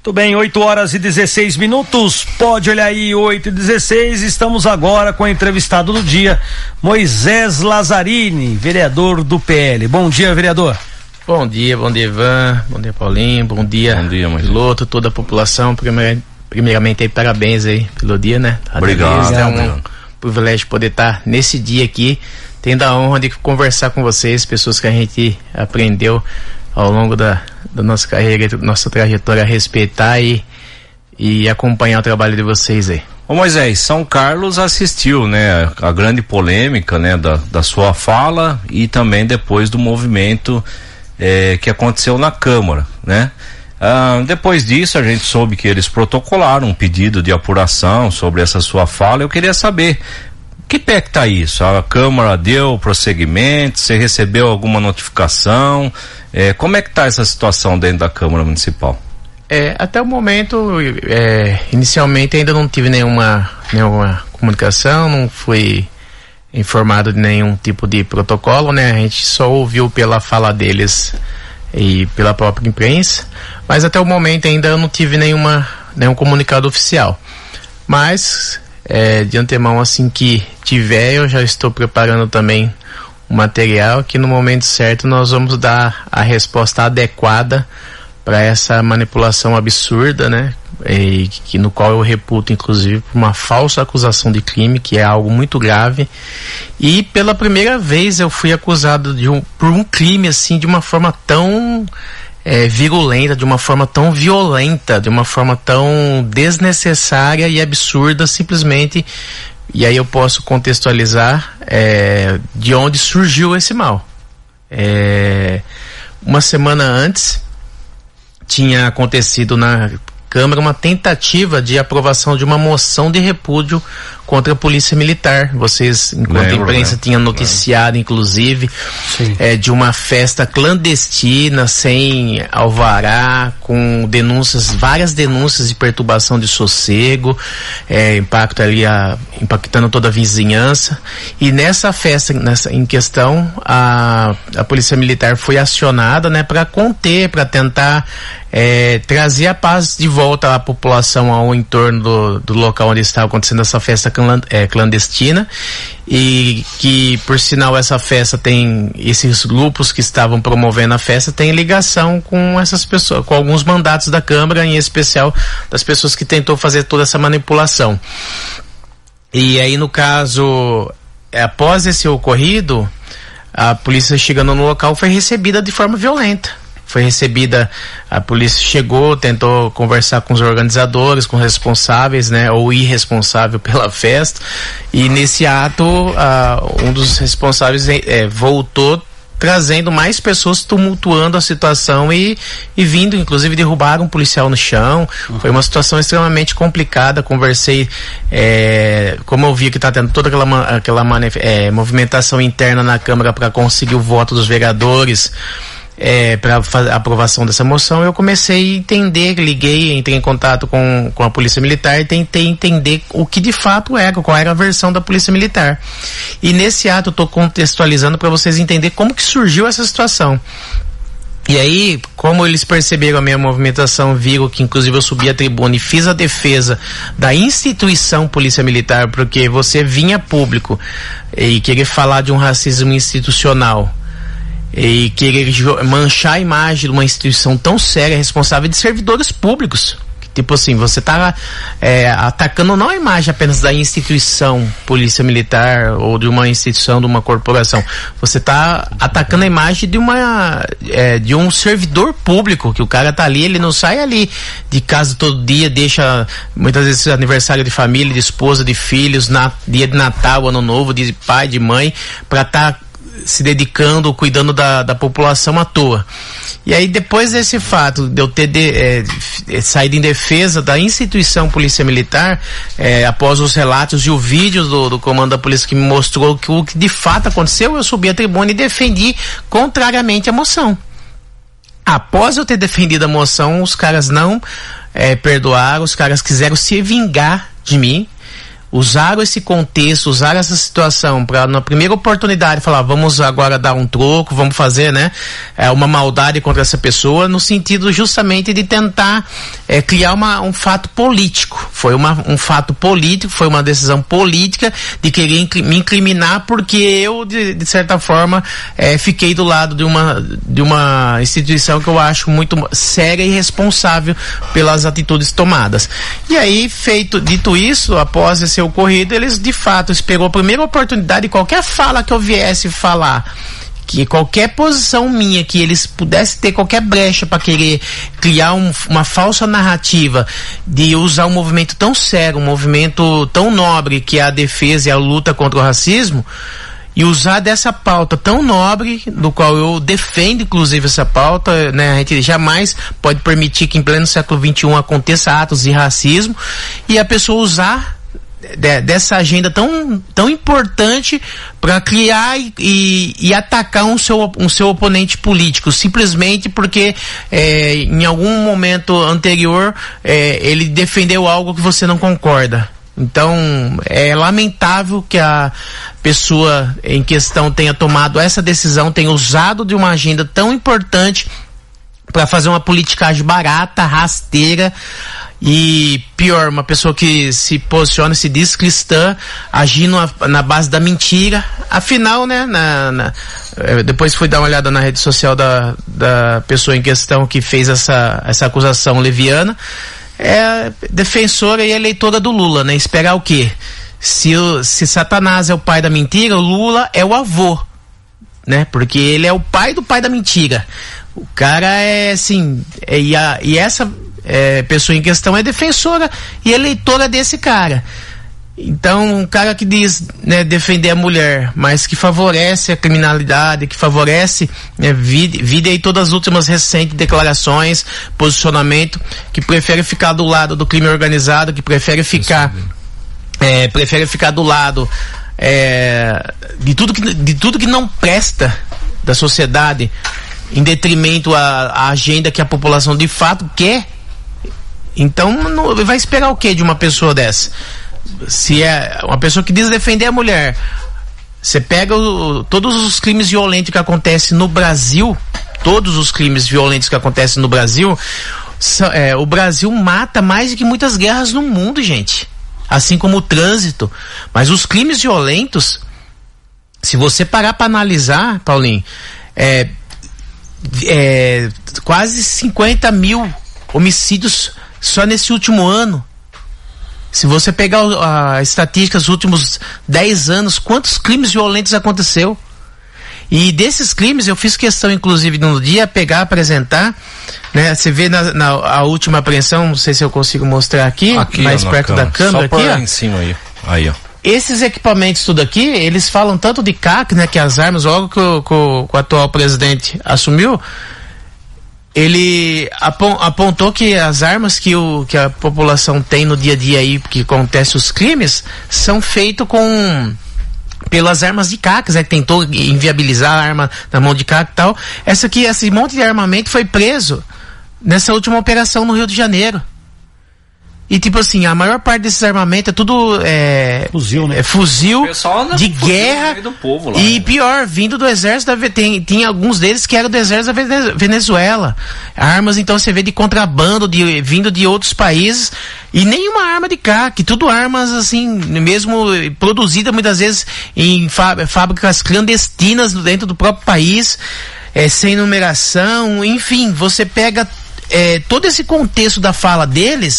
Muito bem, 8h16. Pode olhar aí, 8h16. Estamos agora com o entrevistado do dia, Moisés Lazzarini, vereador do PL. Bom dia, vereador. Bom dia, Ivan, bom dia, Paulinho, bom dia, piloto, toda a população. Primeiramente aí, parabéns aí pelo dia, né? Obrigado. É um privilégio poder estar nesse dia aqui, tendo a honra de conversar com vocês, pessoas que a gente aprendeu ao longo da nossa carreira, nossa trajetória, a respeitar e acompanhar o trabalho de vocês aí. Ô Moisés, São Carlos assistiu, né, a grande polêmica, né, da sua fala e também depois do movimento que aconteceu na Câmara, né? Depois disso a gente soube que eles protocolaram um pedido de apuração sobre essa sua fala. Eu queria saber que pé que tá isso? A Câmara deu prosseguimento? Você recebeu alguma notificação? Como é que tá essa situação dentro da Câmara Municipal? Até o momento, inicialmente ainda não tive nenhuma comunicação, não fui informado de nenhum tipo de protocolo, né? A gente só ouviu pela fala deles e pela própria imprensa, mas até o momento ainda eu não tive nenhum comunicado oficial. Mas de antemão, assim que tiver, eu já estou preparando também o material que no momento certo nós vamos dar a resposta adequada para essa manipulação absurda, né? No qual eu reputo, inclusive, por uma falsa acusação de crime, que é algo muito grave. E pela primeira vez eu fui acusado por um crime assim, de uma forma tão virulenta, de uma forma tão violenta, de uma forma tão desnecessária e absurda, simplesmente. E aí eu posso contextualizar de onde surgiu esse mal. Uma semana antes tinha acontecido na Câmara uma tentativa de aprovação de uma moção de repúdio contra a Polícia Militar. Vocês, enquanto imprensa, tinham noticiado, inclusive, de uma festa clandestina, sem alvará, com várias denúncias de perturbação de sossego, impactando toda a vizinhança. E nessa festa, em questão, a Polícia Militar foi acionada, né, para conter, para tentar trazer a paz de volta à população ao entorno do local onde estava acontecendo essa festa clandestina, e que, por sinal, essa festa tem esses grupos que estavam promovendo a festa, tem ligação com essas pessoas, com alguns mandatos da Câmara, em especial das pessoas que tentou fazer toda essa manipulação. E aí, no caso, após esse ocorrido, a polícia, chegando no local, foi recebida de forma violenta. A polícia chegou, tentou conversar com os organizadores, com os responsáveis, né, ou irresponsável pela festa, e nesse ato, um dos responsáveis voltou trazendo mais pessoas, tumultuando a situação e vindo, inclusive, derrubar um policial no chão. Foi uma situação extremamente complicada. Conversei, como eu vi que está tendo toda aquela movimentação interna na Câmara para conseguir o voto dos vereadores, para a aprovação dessa moção, eu comecei a entender, entrei em contato com a Polícia Militar e tentei entender o que de fato era, qual era a versão da Polícia Militar. E nesse ato eu estou contextualizando para vocês entenderem como que surgiu essa situação. E aí, como eles perceberam a minha movimentação, viram que inclusive eu subi a tribuna e fiz a defesa da instituição Polícia Militar, porque você vinha público e querer falar de um racismo institucional e querer manchar a imagem de uma instituição tão séria, responsável de servidores públicos. Tipo assim, você tá atacando não a imagem apenas da instituição Polícia Militar ou de uma instituição, de uma corporação. Você tá atacando a imagem de um servidor público, que o cara tá ali, ele não sai ali de casa todo dia, deixa muitas vezes aniversário de família, de esposa, de filhos, dia de Natal, Ano Novo, de pai, de mãe, pra estar se dedicando, cuidando da população à toa. E aí, depois desse fato de eu ter saído em defesa da instituição Polícia Militar, após os relatos e o vídeo do comando da polícia que me mostrou o que de fato aconteceu, eu subi a tribuna e defendi contrariamente a moção. Após eu ter defendido a moção, os caras não perdoaram, os caras quiseram se vingar de mim, usaram esse contexto, usaram essa situação para na primeira oportunidade falar, vamos agora dar um troco, vamos fazer, né, uma maldade contra essa pessoa, no sentido justamente de tentar criar um fato político. Foi um fato político, foi uma decisão política de querer me incriminar porque eu, de certa forma, fiquei do lado de uma instituição que eu acho muito séria e responsável pelas atitudes tomadas. E aí, dito isso, após esse ocorrido, eles de fato esperou a primeira oportunidade, qualquer fala que eu viesse falar, que qualquer posição minha, que eles pudessem ter qualquer brecha para querer criar uma falsa narrativa de usar um movimento tão sério, um movimento tão nobre que é a defesa e a luta contra o racismo, e usar dessa pauta tão nobre, do qual eu defendo inclusive essa pauta, né? A gente jamais pode permitir que em pleno século XXI aconteça atos de racismo, e a pessoa usar dessa agenda tão importante para criar e atacar um seu oponente político, simplesmente porque em algum momento anterior ele defendeu algo que você não concorda. Então, é lamentável que a pessoa em questão tenha tomado essa decisão, tenha usado de uma agenda tão importante para fazer uma politicagem barata, rasteira, e pior, uma pessoa que se posiciona, se diz cristã, agindo na base da mentira. Afinal, né, depois fui dar uma olhada na rede social da pessoa em questão que fez essa acusação leviana. É defensora e eleitora do Lula, né? Esperar o quê? Se Satanás é o pai da mentira, o Lula é o avô, né? Porque ele é o pai do pai da mentira. O cara é assim, e essa pessoa em questão é defensora e eleitora desse cara. Então, um cara que diz, né, defender a mulher, mas que favorece a criminalidade, que favorece, né, vide aí todas as últimas recentes declarações, posicionamento, que prefere ficar do lado do crime organizado, que prefere ficar do lado de tudo que não presta da sociedade, em detrimento à agenda que a população de fato quer. Então, vai esperar o que de uma pessoa dessa? Se é uma pessoa que diz defender a mulher, você pega todos os crimes violentos que acontecem no Brasil, o Brasil mata mais do que muitas guerras no mundo, gente. Assim como o trânsito. Mas os crimes violentos, se você parar para analisar, Paulinho, quase 50 mil homicídios só nesse último ano. Se você pegar a estatística dos últimos 10 anos, quantos crimes violentos aconteceu? E desses crimes, eu fiz questão, inclusive, no dia, apresentar, né? Você vê a última apreensão, não sei se eu consigo mostrar aqui mais perto da câmera. Só aqui, ó. Em cima aí, ó. Esses equipamentos tudo aqui, eles falam tanto de CAC, né? Que as armas, logo que o atual presidente assumiu, ele apontou que as armas que a população tem no dia a dia aí, que acontece os crimes, são feitos pelas armas de CAC, né, que tentou inviabilizar a arma na mão de CAC e tal. Esse monte de armamento foi preso nessa última operação no Rio de Janeiro. E tipo assim, a maior parte desses armamentos é tudo fuzil, né? Fuzil de guerra do povo lá, e pior, vindo do exército tem alguns deles que eram do exército da Venezuela. Armas, então, você vê de contrabando, vindo de outros países, e nenhuma arma de CAC, tudo armas assim, mesmo produzida muitas vezes em fábricas clandestinas dentro do próprio país, sem numeração, enfim, você pega todo esse contexto da fala deles.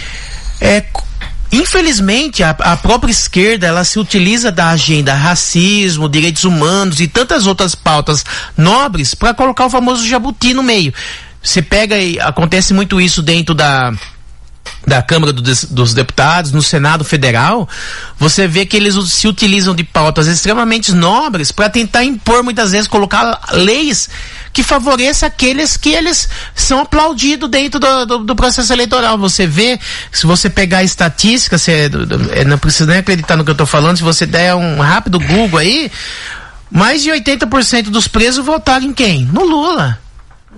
Infelizmente, a própria esquerda, ela se utiliza da agenda racismo, direitos humanos e tantas outras pautas nobres para colocar o famoso jabuti no meio. Você pega e acontece muito isso dentro da Câmara dos Deputados, no Senado Federal. Você vê que eles se utilizam de pautas extremamente nobres para tentar impor, muitas vezes, colocar leis que favoreçam aqueles que eles são aplaudidos dentro do processo eleitoral. Você vê, se você pegar a estatística, não precisa nem acreditar no que eu estou falando, se você der um rápido Google aí, mais de 80% dos presos votaram em quem? No Lula.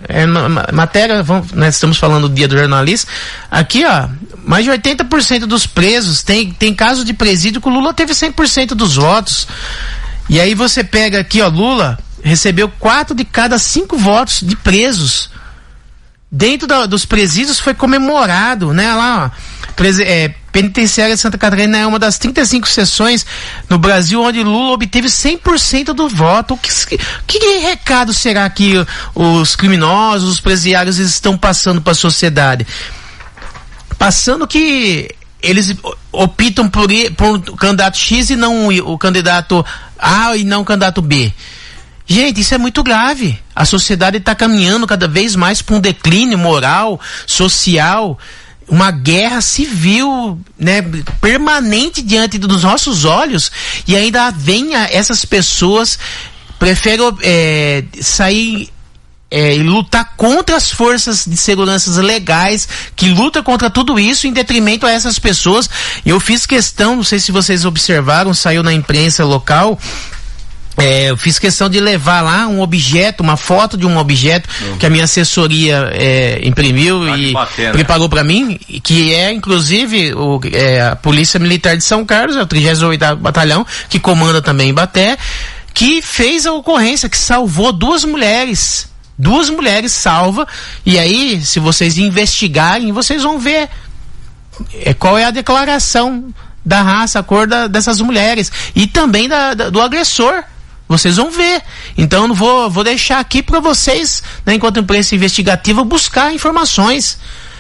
matéria, nós estamos falando do Dia do Jornalista, aqui ó, mais de 80% dos presos, tem caso de presídio que o Lula teve 100% dos votos, e aí você pega aqui ó, Lula recebeu 4 de cada 5 votos de presos, dentro dos presídios foi comemorado, né, lá ó, penitenciária de Santa Catarina é uma das 35 sessões no Brasil onde Lula obteve 100% do voto. Que recado será que os criminosos, os presidiários estão passando para a sociedade? Passando que eles optam por o candidato X e não o candidato A e não o candidato B. Gente, isso é muito grave. A sociedade está caminhando cada vez mais para um declínio moral, social, uma guerra civil, né, permanente diante dos nossos olhos, e ainda vem essas pessoas preferem sair e lutar contra as forças de segurança legais que lutam contra tudo isso em detrimento a essas pessoas. Eu fiz questão, não sei se vocês observaram, saiu na imprensa local. Eu fiz questão de levar lá um objeto, uma foto de um objeto que a minha assessoria imprimiu e preparou para mim, que é inclusive a Polícia Militar de São Carlos, é o 38º Batalhão, que comanda também em Baté, que fez a ocorrência, que salvou 2 mulheres. 2 mulheres salva, e aí, se vocês investigarem, vocês vão ver qual é a declaração da raça, a cor dessas mulheres, e também do agressor. Vocês vão ver. Então eu vou deixar aqui para vocês, né, enquanto imprensa investigativa, buscar informações.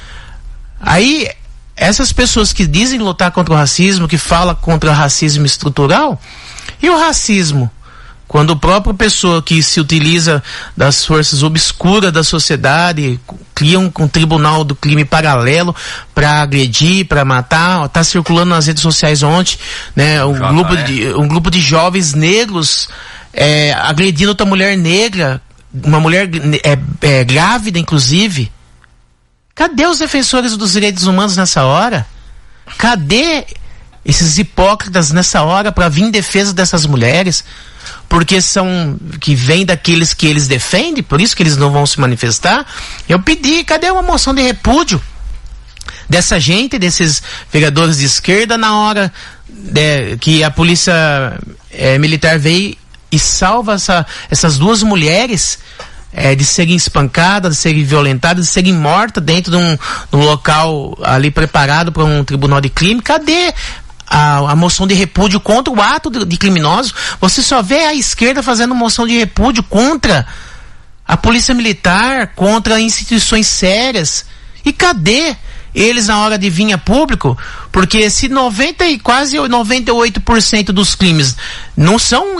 Aí, essas pessoas que dizem lutar contra o racismo, que falam contra o racismo estrutural, e o racismo? Quando a própria pessoa que se utiliza das forças obscuras da sociedade cria um tribunal do crime paralelo para agredir, para matar, está circulando nas redes sociais ontem, né, um grupo de jovens negros agredindo outra mulher negra, uma mulher grávida inclusive. Cadê os defensores dos direitos humanos nessa hora? Cadê esses hipócritas nessa hora para vir em defesa dessas mulheres? Porque que vem daqueles que eles defendem, por isso que eles não vão se manifestar. Eu pedi, cadê uma moção de repúdio dessa gente, desses vereadores de esquerda, na hora que a polícia militar veio e salva essas 2 mulheres de serem espancadas, de serem violentadas, de serem mortas dentro de um local ali preparado para um tribunal de crime? Cadê a moção de repúdio contra o ato de criminosos? Você só vê a esquerda fazendo moção de repúdio contra a polícia militar, contra instituições sérias. E cadê eles na hora de vir a público? Porque se quase 98% dos crimes não são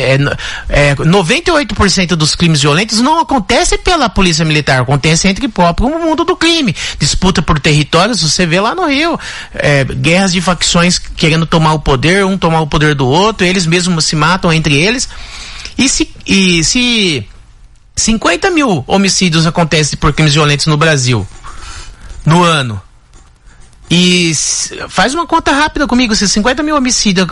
98% dos crimes violentos não acontecem pela polícia militar, acontece entre o próprio mundo do crime, disputa por territórios. Você vê lá no Rio, guerras de facções querendo tomar o poder, um tomar o poder do outro, eles mesmos se matam entre eles. E se 50 mil homicídios acontecem por crimes violentos no Brasil no ano, e faz uma conta rápida comigo, se 50 mil homicídios,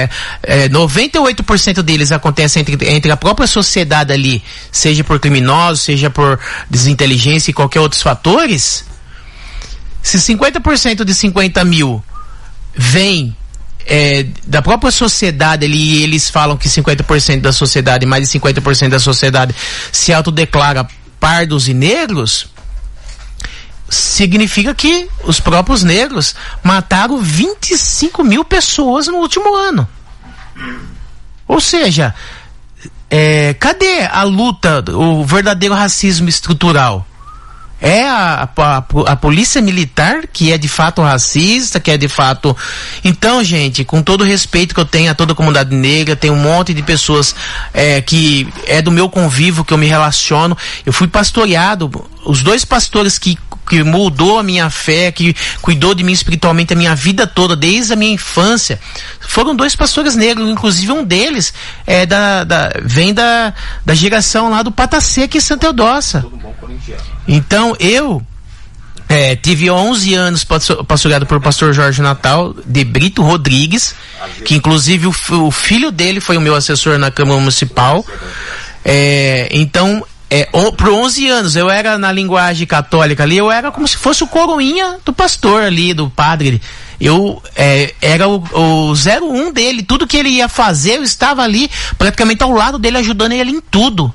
98% deles acontecem entre a própria sociedade ali, seja por criminosos, seja por desinteligência e qualquer outros fatores. Se 50% de 50 mil vem da própria sociedade ali, e eles falam que 50% da sociedade, mais de 50% da sociedade se autodeclara pardos e negros, significa que os próprios negros mataram 25 mil pessoas no último ano. Ou seja, cadê a luta, o verdadeiro racismo estrutural? É a polícia militar que é de fato racista, que é de fato... Então, gente, com todo o respeito que eu tenho a toda a comunidade negra, tem um monte de pessoas que é do meu convívio, que eu me relaciono. Eu fui pastoreado, os 2 pastores que moldou a minha fé, que cuidou de mim espiritualmente a minha vida toda, desde a minha infância, foram 2 pastores negros, inclusive um deles vem da geração lá do Patacê, aqui em Santa Eudócia. Então eu tive 11 anos pastoreado por pastor Jorge Natal de Brito Rodrigues, que inclusive o filho dele foi o meu assessor na Câmara Municipal. Então por 11 anos, eu era, na linguagem católica ali, eu era como se fosse o coroinha do pastor ali, do padre. Eu era o 01 dele. Tudo que ele ia fazer, eu estava ali praticamente ao lado dele, ajudando ele em tudo.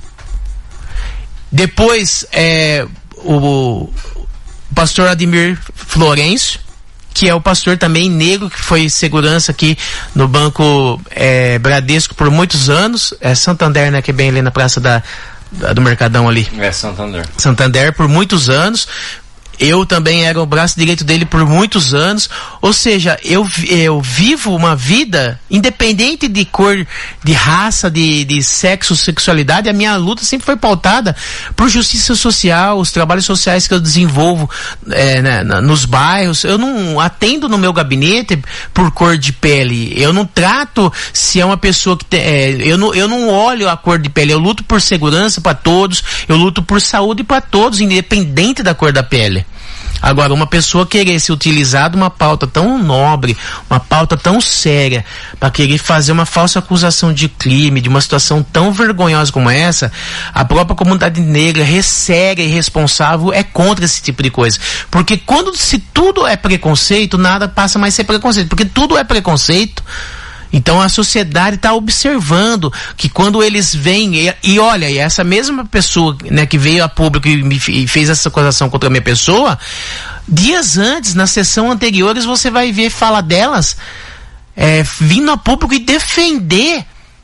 Depois o pastor Ademir Florencio, que é o pastor também negro, que foi segurança aqui no Banco Bradesco por muitos anos. Santander, né, que é bem ali na praça do Mercadão ali. Santander por muitos anos. Eu também era o braço direito dele por muitos anos. Ou seja, eu vivo uma vida independente de cor, de raça, de sexo, sexualidade. A minha luta sempre foi pautada por justiça social, os trabalhos sociais que eu desenvolvo nos bairros. Eu não atendo no meu gabinete por cor de pele. Eu não trato se é uma pessoa que eu não olho a cor de pele. Eu luto por segurança para todos. Eu luto por saúde para todos, independente da cor da pele. Agora, uma pessoa querer se utilizar de uma pauta tão nobre, uma pauta tão séria, para querer fazer uma falsa acusação de crime, de uma situação tão vergonhosa como essa, a própria comunidade negra, séria e responsável, é contra esse tipo de coisa. Porque se tudo é preconceito, nada passa mais a ser preconceito. Porque tudo é preconceito. Então a sociedade está observando que quando eles vêm e olha, e essa mesma pessoa, né, que veio a público e fez essa acusação contra a minha pessoa, dias antes, nas sessões anteriores, você vai ver fala delas vindo a público e defender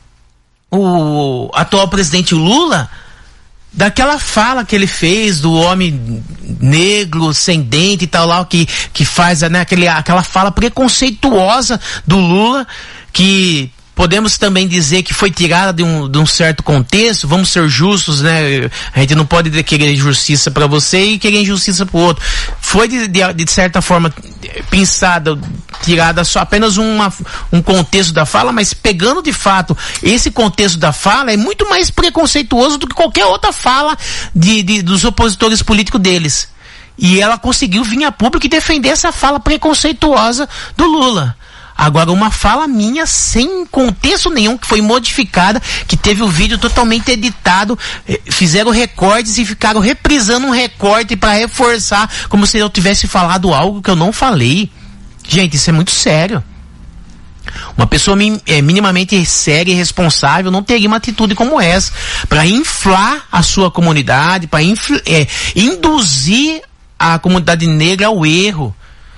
o atual presidente Lula daquela fala que ele fez do homem negro, sem dente e tal lá, que faz, né, aquela fala preconceituosa do Lula, que podemos também dizer que foi tirada de um certo contexto. Vamos ser justos, né? A gente não pode querer justiça para você e querer injustiça para o outro. Foi de certa forma pensada, tirada só apenas um contexto da fala, mas pegando de fato esse contexto da fala, é muito mais preconceituoso do que qualquer outra fala dos opositores políticos deles. E ela conseguiu vir a público e defender essa fala preconceituosa do Lula. Agora, uma fala minha sem contexto nenhum, que foi modificada, que teve o vídeo totalmente editado, fizeram recortes e ficaram reprisando um recorte para reforçar, como se eu tivesse falado algo que eu não falei. Gente, isso é muito sério. Uma pessoa minimamente séria e responsável não teria uma atitude como essa, para inflar a sua comunidade, para induzir a comunidade negra ao erro,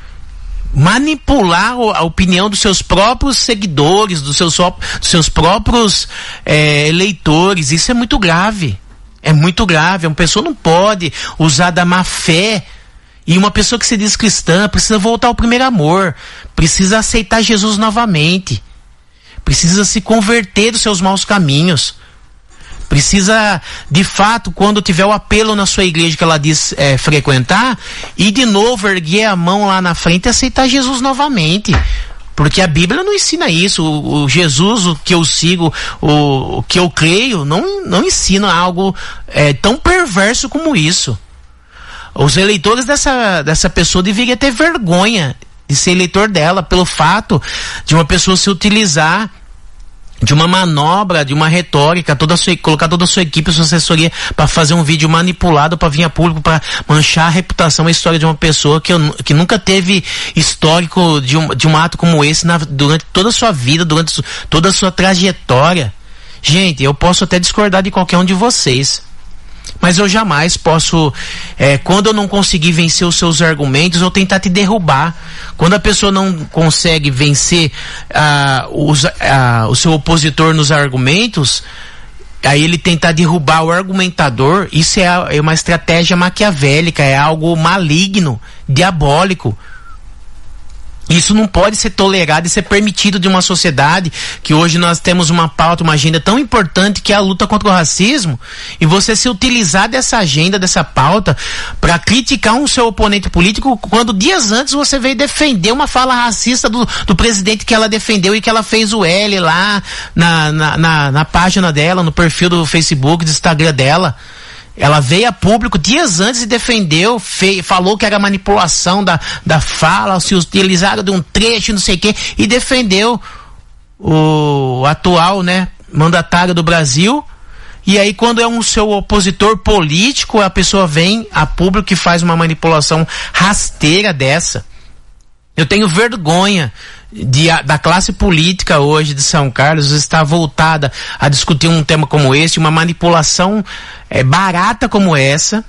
manipular a opinião dos seus próprios seguidores, dos seus próprios eleitores. Isso é muito grave. É muito grave. Uma pessoa não pode usar da má fé. E uma pessoa que se diz cristã precisa voltar ao primeiro amor, precisa aceitar Jesus novamente, precisa se converter dos seus maus caminhos, precisa, de fato, quando tiver o apelo na sua igreja que ela diz frequentar, e de novo erguer a mão lá na frente e aceitar Jesus novamente. Porque a Bíblia não ensina isso. O Jesus, o que eu sigo, o que eu creio, não ensina algo tão perverso como isso. Os eleitores dessa pessoa deveriam ter vergonha de ser eleitor dela, pelo fato de uma pessoa se utilizar de uma manobra, de uma retórica, colocar toda a sua equipe, sua assessoria, para fazer um vídeo manipulado, para vir a público, para manchar a reputação, a história de uma pessoa que nunca teve histórico de um ato como esse durante toda a sua vida, durante toda a sua trajetória. Gente, eu posso até discordar de qualquer um de vocês, mas eu jamais posso, quando eu não conseguir vencer os seus argumentos, eu tentar te derrubar. Quando a pessoa não consegue vencer o seu opositor nos argumentos, aí ele tentar derrubar o argumentador, isso é uma estratégia maquiavélica, é algo maligno, diabólico. Isso não pode ser tolerado e ser permitido de uma sociedade que hoje nós temos uma pauta, uma agenda tão importante que é a luta contra o racismo, e você se utilizar dessa agenda, dessa pauta, para criticar um seu oponente político, quando dias antes você veio defender uma fala racista do presidente que ela defendeu e que ela fez o L lá na página dela, no perfil do Facebook, do Instagram dela. Ela veio a público dias antes e defendeu, falou que era manipulação da fala, se utilizaram de um trecho, não sei o quê, e defendeu o atual, né, mandatário do Brasil, E aí, quando é um seu opositor político, a pessoa vem a público e faz uma manipulação rasteira dessa. Eu tenho vergonha da classe política hoje de São Carlos estar voltada a discutir um tema como esse, uma manipulação barata como essa,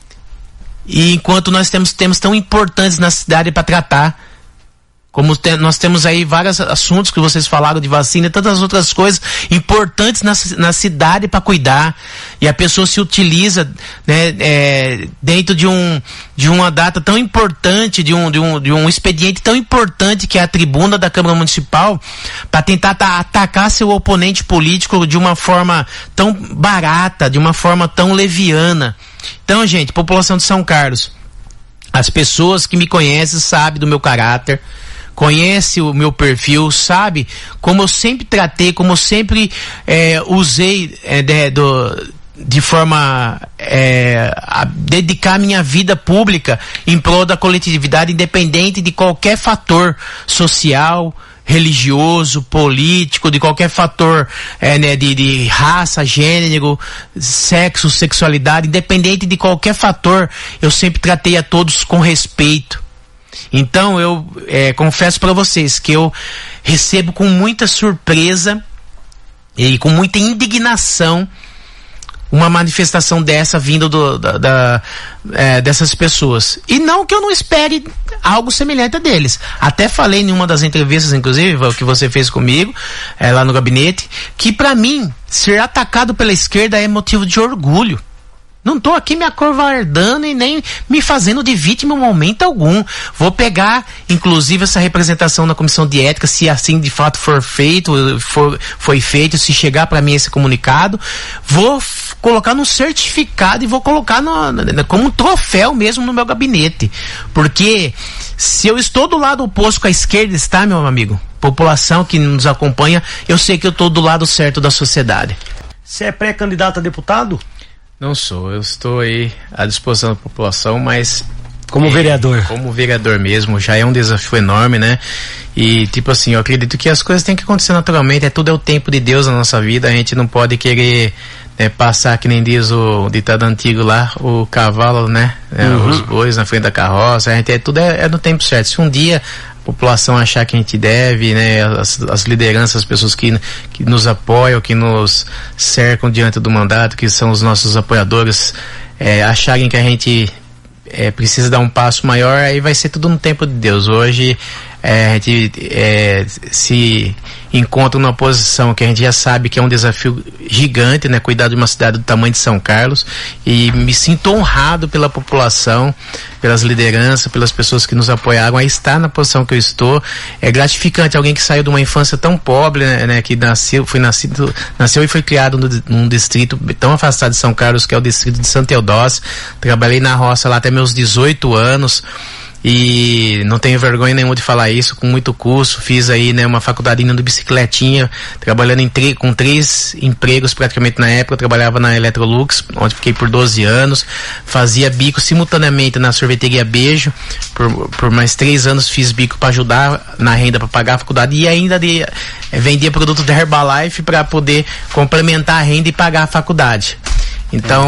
e enquanto nós temos temas tão importantes na cidade para tratar, como nós temos aí vários assuntos que vocês falaram de vacina e tantas outras coisas importantes na cidade para cuidar, e a pessoa se utiliza, né, dentro de uma data tão importante, de um expediente tão importante que é a tribuna da Câmara Municipal, para tentar atacar seu oponente político de uma forma tão barata, de uma forma tão leviana. Então, gente, população de São Carlos, as pessoas que me conhecem sabem do meu caráter, conhece o meu perfil, sabe como eu sempre tratei, como eu sempre usei de forma a dedicar minha vida pública em prol da coletividade, independente de qualquer fator social, religioso, político, de qualquer fator de raça, gênero, sexo, sexualidade, independente de qualquer fator, eu sempre tratei a todos com respeito. Então eu confesso para vocês que eu recebo com muita surpresa e com muita indignação uma manifestação dessa vindo dessas pessoas. E não que eu não espere algo semelhante a deles. Até falei em uma das entrevistas, inclusive, que você fez comigo, lá no gabinete, que para mim, ser atacado pela esquerda é motivo de orgulho. Não tô aqui me acovardando e nem me fazendo de vítima em momento algum. Vou pegar, inclusive, essa representação na comissão de ética, se assim de fato for feito, foi feito, se chegar para mim esse comunicado, vou colocar no certificado e vou colocar como um troféu mesmo no meu gabinete. Porque se eu estou do lado oposto que a esquerda está, meu amigo, população que nos acompanha, eu sei que eu estou do lado certo da sociedade. Você é pré-candidato a deputado? Não sou, eu estou aí à disposição da população, mas... Como vereador? Como vereador mesmo, já é um desafio enorme, né? E tipo assim, eu acredito que as coisas têm que acontecer naturalmente, tudo é o tempo de Deus na nossa vida, a gente não pode querer passar, que nem diz o ditado antigo lá, o cavalo, né? Os bois na frente da carroça, a gente, tudo é no tempo certo. Se um dia a população achar que a gente deve, né, as lideranças, as pessoas que nos apoiam, que nos cercam diante do mandato, que são os nossos apoiadores, acharem que a gente precisa dar um passo maior, aí vai ser tudo no tempo de Deus. Hoje a gente se encontra numa posição que a gente já sabe que é um desafio gigante, né? Cuidar de uma cidade do tamanho de São Carlos, e me sinto honrado pela população, pelas lideranças, pelas pessoas que nos apoiaram a estar na posição que eu estou. É gratificante alguém que saiu de uma infância tão pobre, né? Que nasceu e foi criado num distrito tão afastado de São Carlos, que é o distrito de Santa Eudócia. Trabalhei na roça lá até meus 18 anos. E não tenho vergonha nenhuma de falar isso, com muito curso, fiz aí, né, uma faculdade indo de bicicletinha, trabalhando com 3 empregos praticamente na época. Eu trabalhava na Electrolux, onde fiquei por 12 anos, fazia bico simultaneamente na sorveteria Beijo, por mais 3 anos fiz bico para ajudar na renda, para pagar a faculdade, e ainda vendia produto da Herbalife para poder complementar a renda e pagar a faculdade. Então,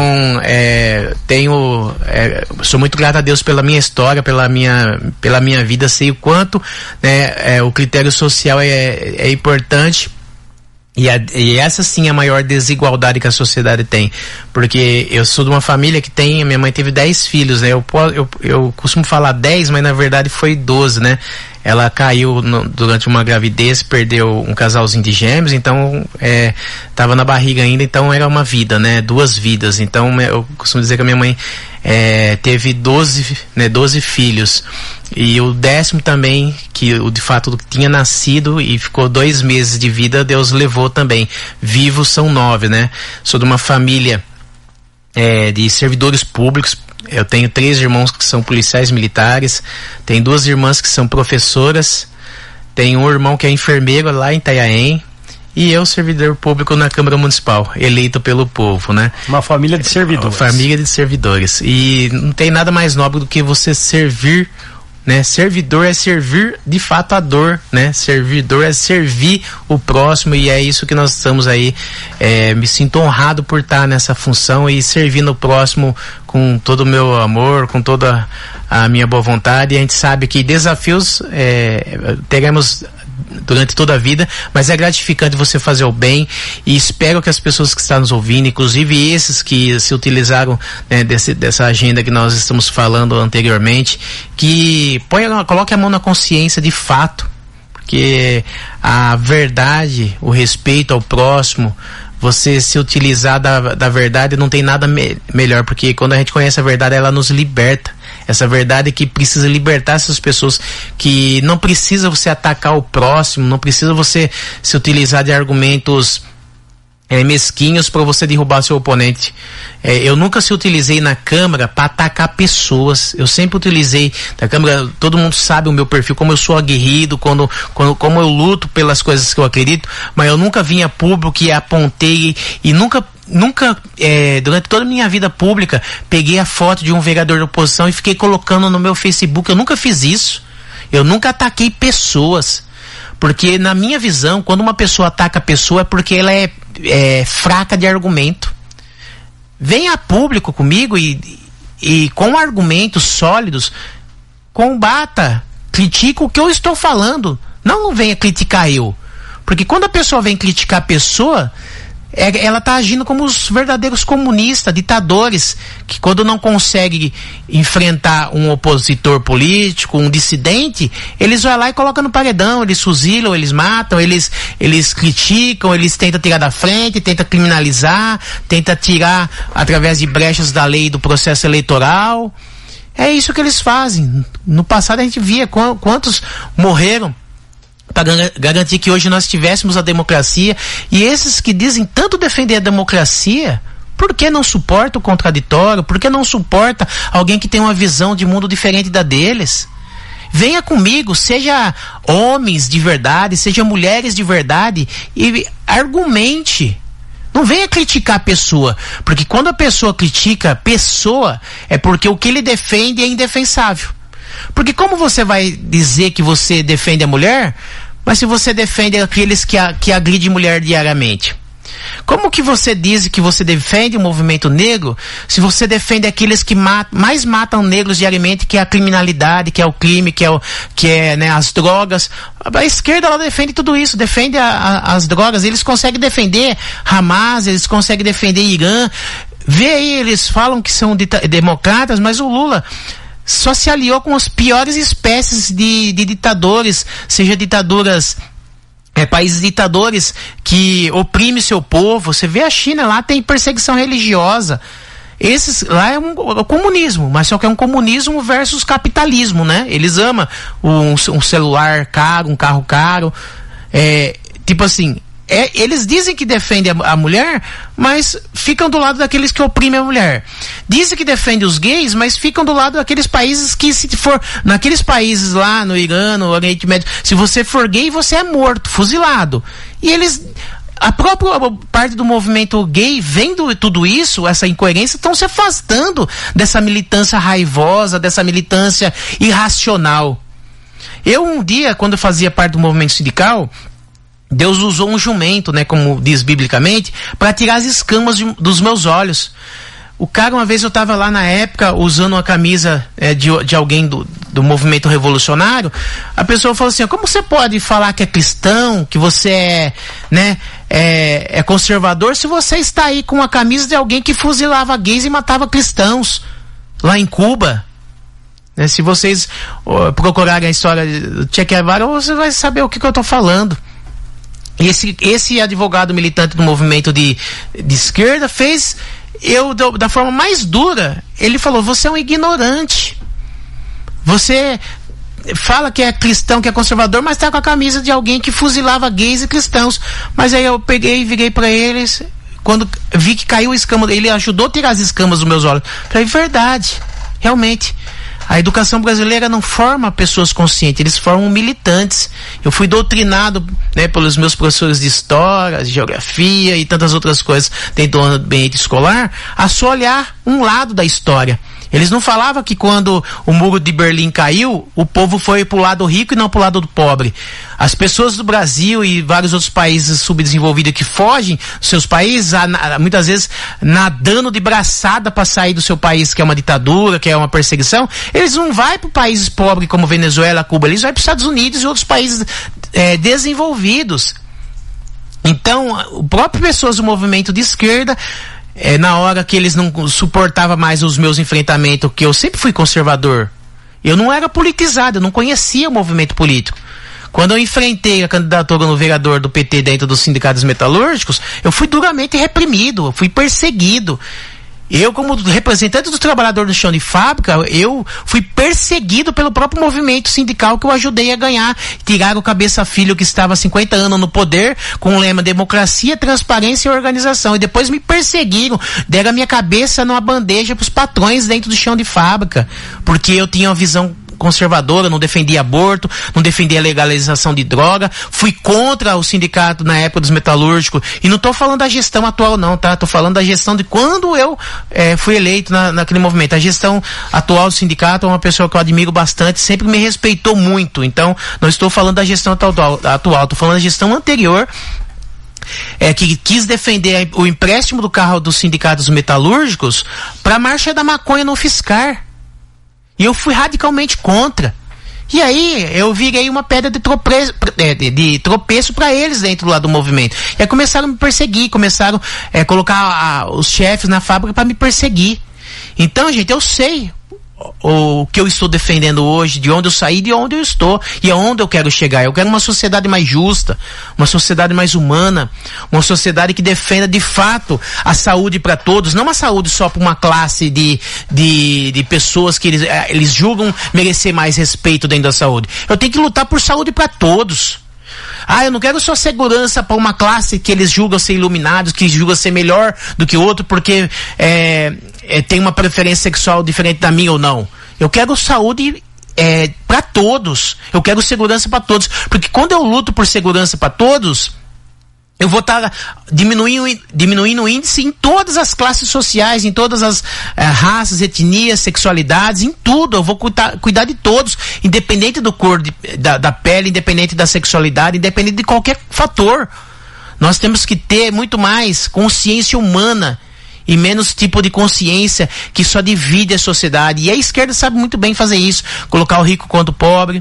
sou muito grato a Deus pela minha história, pela minha vida, sei o quanto, né, o critério social é importante. E essa sim é a maior desigualdade que a sociedade tem, porque eu sou de uma família que minha mãe teve 10 filhos, né? Eu costumo falar 10, mas na verdade foi 12, né? Ela caiu durante uma gravidez, perdeu um casalzinho de gêmeos, então tava na barriga ainda, então era uma vida, né? 2 vidas. Então eu costumo dizer que a minha mãe teve 12 filhos, e o 10º também, que de fato tinha nascido e ficou 2 meses de vida, Deus levou também. Vivos são 9, né? Sou de uma família de servidores públicos. Eu tenho 3 irmãos que são policiais militares, tenho 2 irmãs que são professoras, tenho um irmão que é enfermeiro lá em Itanhaém, e eu, servidor público na Câmara Municipal, eleito pelo povo, né? Uma família de servidores. Família de servidores. E não tem nada mais nobre do que você servir, né? Servidor é servir de fato a dor, né? Servidor é servir o próximo, e é isso que nós estamos aí. Me sinto honrado por estar nessa função e servindo o próximo com todo o meu amor, com toda a minha boa vontade. E a gente sabe que desafios teremos durante toda a vida, mas é gratificante você fazer o bem, e espero que as pessoas que estão nos ouvindo, inclusive esses que se utilizaram, né, dessa agenda que nós estamos falando anteriormente, que coloque a mão na consciência de fato, porque a verdade, o respeito ao próximo, você se utilizar da verdade, não tem nada melhor, porque quando a gente conhece a verdade, ela nos liberta. Essa verdade que precisa libertar essas pessoas, que não precisa você atacar o próximo, não precisa você se utilizar de argumentos mesquinhos para você derrubar seu oponente. Eu nunca se utilizei na Câmara para atacar pessoas. Eu sempre utilizei na Câmara, todo mundo sabe o meu perfil, como eu sou aguerrido, como eu luto pelas coisas que eu acredito, mas eu nunca vim a público e apontei, e nunca durante toda a minha vida pública peguei a foto de um vereador da oposição e fiquei colocando no meu Facebook. Eu nunca fiz isso. Eu nunca ataquei pessoas, porque na minha visão, quando uma pessoa ataca a pessoa, é porque ela é fraca de argumento. Venha a público comigo e com argumentos sólidos combata, critica o que eu estou falando. Não venha criticar eu, porque quando a pessoa vem criticar a pessoa, ela está agindo como os verdadeiros comunistas, ditadores, que quando não consegue enfrentar um opositor político, um dissidente, eles vão lá e colocam no paredão, eles fuzilam, eles matam, eles criticam, eles tentam tirar da frente, tentam criminalizar, tentam tirar através de brechas da lei do processo eleitoral. É isso que eles fazem. No passado a gente via quantos morreram para garantir que hoje nós tivéssemos a democracia. E esses que dizem tanto defender a democracia, por que não suporta o contraditório? Por que não suporta alguém que tem uma visão de mundo diferente da deles? Venha comigo, seja homens de verdade, seja mulheres de verdade, e argumente. Não venha criticar a pessoa, porque quando a pessoa critica a pessoa, é porque o que ele defende é indefensável. Porque como você vai dizer que você defende a mulher, mas se você defende aqueles que agridem mulher diariamente? Como que você diz que você defende o movimento negro, se você defende aqueles que mais matam negros diariamente, que é a criminalidade, que é o crime, que é né, as drogas? A esquerda, ela defende tudo isso, defende as drogas. Eles conseguem defender Hamas, eles conseguem defender Irã. Vê aí, eles falam que são democratas, mas o Lula só se aliou com as piores espécies de ditadores, seja ditaduras, países ditadores que oprimem seu povo. Você vê a China, lá tem perseguição religiosa. Esses lá é um comunismo, mas só que é um comunismo versus capitalismo, né? Eles amam um celular caro, um carro caro, tipo assim. Eles dizem que defendem a mulher, mas ficam do lado daqueles que oprimem a mulher. Dizem que defendem os gays, mas ficam do lado daqueles países que, se for naqueles países lá no Irã, no Oriente Médio, se você for gay, você é morto, fuzilado. E a própria parte do movimento gay, vendo tudo isso, essa incoerência, estão se afastando dessa militância raivosa, dessa militância irracional. Eu um dia, quando eu fazia parte do movimento sindical, Deus usou um jumento, né, como diz biblicamente, para tirar as escamas dos meus olhos. O cara, uma vez eu estava lá na época, usando uma camisa de alguém do movimento revolucionário, a pessoa falou assim: como você pode falar que é cristão, que você é conservador, se você está aí com a camisa de alguém que fuzilava gays e matava cristãos lá em Cuba? Se vocês procurarem a história do Che Guevara, você vai saber o que eu estou falando. Esse advogado militante do movimento de esquerda fez da forma mais dura. Ele falou: você é um ignorante, você fala que é cristão, que é conservador, mas está com a camisa de alguém que fuzilava gays e cristãos. Mas aí eu peguei e virei para eles, quando vi que caiu a escama, ele ajudou a tirar as escamas dos meus olhos. Falei: verdade, realmente a educação brasileira não forma pessoas conscientes, eles formam militantes. Eu fui doutrinado, pelos meus professores de história, de geografia e tantas outras coisas dentro do ambiente escolar, a só olhar um lado da história. Eles não falavam que quando o muro de Berlim caiu, o povo foi pro lado rico e não pro lado do pobre. As pessoas do Brasil e vários outros países subdesenvolvidos que fogem dos seus países, muitas vezes nadando de braçada para sair do seu país, que é uma ditadura, que é uma perseguição, eles não vão para países pobres como Venezuela, Cuba, eles vão para os Estados Unidos e outros países desenvolvidos. Então, o próprio pessoas do movimento de esquerda, na hora que eles não suportavam mais os meus enfrentamentos, que eu sempre fui conservador, eu não era politizado, eu não conhecia o movimento político. Quando eu enfrentei a candidatura no vereador do PT dentro dos sindicatos metalúrgicos, eu fui duramente reprimido, eu fui perseguido. Eu, como representante do trabalhador do chão de fábrica, eu fui perseguido pelo próprio movimento sindical que eu ajudei a ganhar. Tiraram o Cabeça Filho, que estava há 50 anos no poder, com o lema democracia, transparência e organização. E depois me perseguiram, deram a minha cabeça numa bandeja para os patrões dentro do chão de fábrica, porque eu tinha uma visão conservadora, não defendia aborto, não defendia a legalização de droga, fui contra o sindicato na época dos metalúrgicos, e não estou falando da gestão atual não, tá? Estou falando da gestão de quando eu fui eleito naquele movimento. A gestão atual do sindicato é uma pessoa que eu admiro bastante, sempre me respeitou muito, então não estou falando da gestão atual, estou falando da gestão anterior, que quis defender o empréstimo do carro dos sindicatos metalúrgicos para a marcha da maconha no Fiscar. E eu fui radicalmente contra. E aí eu virei uma pedra de tropeço para eles dentro lá do movimento. E aí começaram a me perseguir, começaram a colocar os chefes na fábrica para me perseguir. Então, gente, eu sei o que eu estou defendendo hoje, de onde eu saí, de onde eu estou e aonde eu quero chegar. Eu quero uma sociedade mais justa, uma sociedade mais humana, uma sociedade que defenda de fato a saúde para todos, não uma saúde só para uma classe de pessoas que eles julgam merecer mais respeito dentro da saúde. Eu tenho que lutar por saúde para todos. Eu não quero só segurança para uma classe que eles julgam ser iluminados, que julgam ser melhor do que outro, porque tem uma preferência sexual diferente da minha ou não. Eu quero saúde para todos. Eu quero segurança para todos. Porque quando eu luto por segurança para todos, eu vou estar diminuindo o índice em todas as classes sociais, em todas as raças, etnias, sexualidades, em tudo. Eu vou cuidar de todos, independente do cor da pele, independente da sexualidade, independente de qualquer fator. Nós temos que ter muito mais consciência humana e menos tipo de consciência que só divide a sociedade. E a esquerda sabe muito bem fazer isso. Colocar o rico contra o pobre,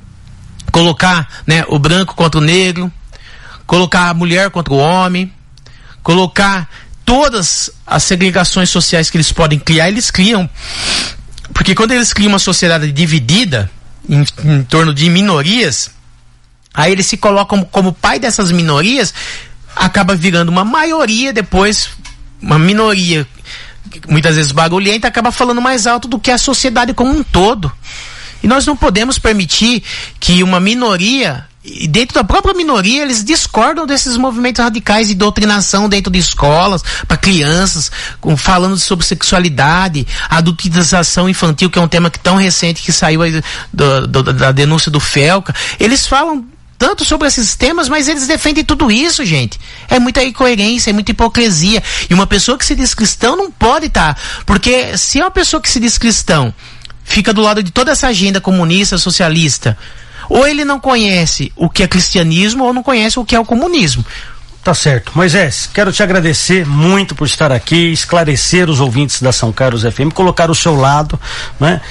colocar, o branco contra o negro, colocar a mulher contra o homem, colocar todas as segregações sociais que eles podem criar, eles criam. Porque quando eles criam uma sociedade dividida em torno de minorias, aí eles se colocam como pai dessas minorias, acaba virando uma maioria depois, uma minoria muitas vezes barulhenta, acaba falando mais alto do que a sociedade como um todo. E nós não podemos permitir que uma minoria, e dentro da própria minoria, eles discordam desses movimentos radicais de doutrinação dentro de escolas, para crianças, falando sobre sexualidade, adultização infantil, que é um tema tão recente que saiu aí da denúncia do Felca. Eles falam tanto sobre esses temas, mas eles defendem tudo isso, gente. É muita incoerência, é muita hipocrisia. E uma pessoa que se diz cristão não pode estar, porque se é uma pessoa que se diz cristão fica do lado de toda essa agenda comunista, socialista, ou ele não conhece o que é cristianismo, ou não conhece o que é o comunismo. Tá certo. Moisés, quero te agradecer muito por estar aqui, esclarecer os ouvintes da São Carlos FM, colocar o seu lado, né?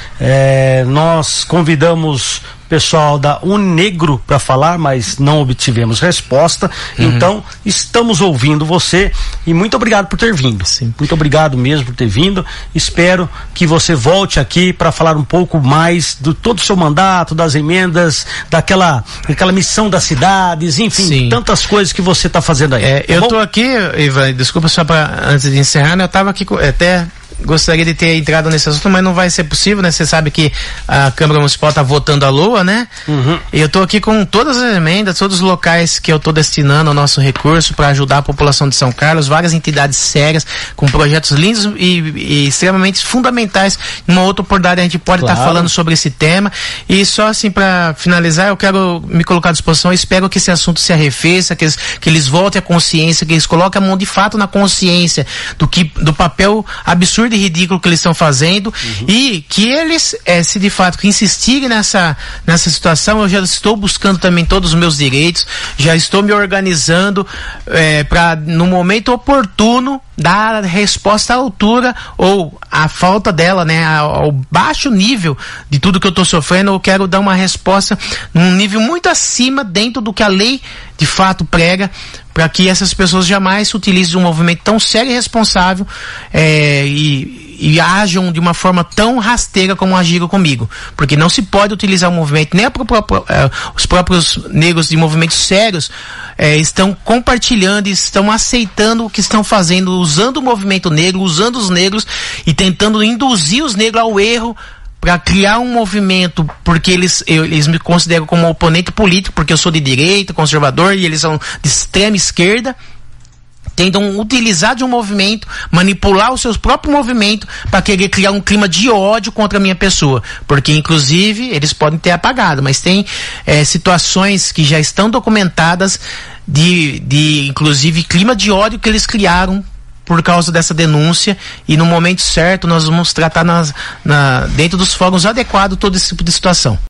Nós convidamos pessoal da Unegro para falar, mas não obtivemos resposta. Então, estamos ouvindo você e muito obrigado por ter vindo. Sim. Muito obrigado mesmo por ter vindo. Espero que você volte aqui para falar um pouco mais do todo o seu mandato, das emendas, daquela missão das cidades, enfim, Sim. tantas coisas que você está fazendo aí. Eu tô aqui, Ivan, desculpa só antes de encerrar, né? Eu tava aqui até gostaria de ter entrado nesse assunto, mas não vai ser possível, né? Você sabe que a Câmara Municipal tá votando a LOA, né? E eu tô aqui com todas as emendas, todos os locais que eu tô destinando o nosso recurso para ajudar a população de São Carlos, várias entidades sérias, com projetos lindos e extremamente fundamentais. Numa outra oportunidade a gente pode estar falando sobre esse tema. E só assim para finalizar, eu quero me colocar à disposição, eu espero que esse assunto se arrefeça, que eles voltem à consciência, que eles coloquem a mão de fato na consciência do papel absurdo absurdo e ridículo que eles estão fazendo, e que eles, se de fato insistirem nessa situação, eu já estou buscando também todos os meus direitos, já estou me organizando para, no momento oportuno, dar a resposta à altura ou à falta dela, né, ao baixo nível de tudo que eu estou sofrendo. Eu quero dar uma resposta num nível muito acima, dentro do que a lei de fato prega, para que essas pessoas jamais utilizem um movimento tão sério e responsável e ajam de uma forma tão rasteira como agiram comigo, porque não se pode utilizar o movimento, nem os próprios negros de movimentos sérios estão compartilhando e estão aceitando o que estão fazendo, usando o movimento negro, usando os negros e tentando induzir os negros ao erro para criar um movimento, porque eles me consideram como oponente político, porque eu sou de direita, conservador, e eles são de extrema esquerda. Tentam utilizar de um movimento, manipular o seu próprio movimento para querer criar um clima de ódio contra a minha pessoa, porque inclusive eles podem ter apagado, mas tem situações que já estão documentadas de inclusive clima de ódio que eles criaram por causa dessa denúncia, e no momento certo nós vamos tratar dentro dos fóruns adequados todo esse tipo de situação.